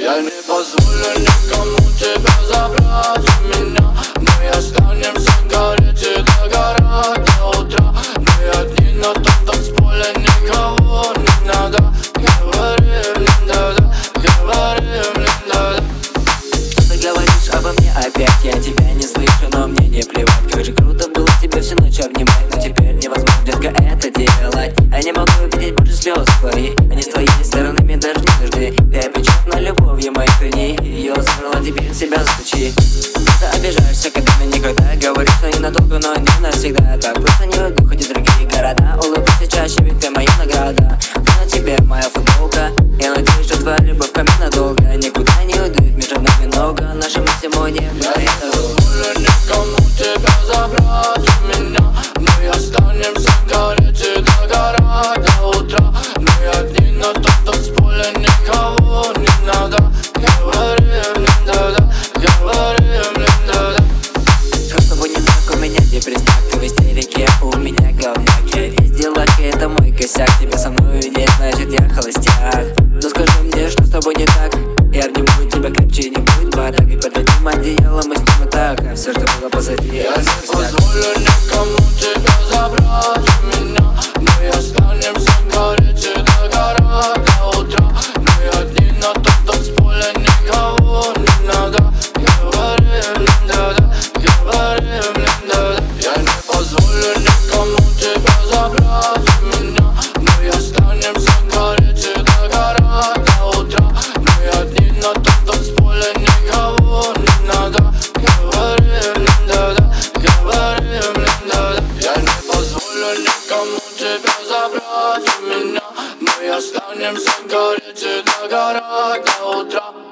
Я не позволю никому тебя забрать у меня. Мы останемся гореть и догорать до утра. Мы одни на том танцполе, никого не надо. Говорим, не надо, говорим, не надо. Ты говоришь обо мне опять, я тебя не слышу, но мне не плевать. Как же круто было тебя всю ночь обнимать, но теперь невозможно, детка, это делать. Я не могу видеть больше слез твои, они с твоей стороны мне даже не нужны. Ты печатна любовью моих храни, ее забрала, теперь себя застучи. Ты обижаешься, когда мне никогда говоришь, что ненадолго, но не навсегда. Так просто не уйду, хоть и другие города. Улыбайся чаще, ведь ты моя награда. Ты на тебе моя футболка, я надеюсь, что твоя любовь ко мне надолго. Никуда не уйду, ведь между нами много. Наши мысли мой не позволю никому тебя забрать у меня. Мы останемся гореть и догорать до утра. Мы одни на том танцполе, никого не надо. Говорим, не надо, говорим, не надо. Что с тобой не так, у меня депресняк. Ты в истерике, у меня говняк. Я весь делак, и это мой косяк. Тебя со мной нет, значит я холостяк. Но скажи мне, что с тобой не так. Я обниму тебя крепче, не будет бардак. И под одним одеялом мы с ним и так. А все, что было позади, я не позволю никому тебя забрать у меня. Мы останемся гореть и догорать до утра. Мы одни на том танцполе, никого не надо. Говорим, не надо, говорим, не надо. Я не позволю никому тебя забрать у меня. Мы останемся гореть и догорать до утра. Мы одни на том танцполе, никого не надо. Говорим, не надо, говорим, не надо. Я не позволю никому тебя забрать у меня. Мы останемся гореть и догорать до утра.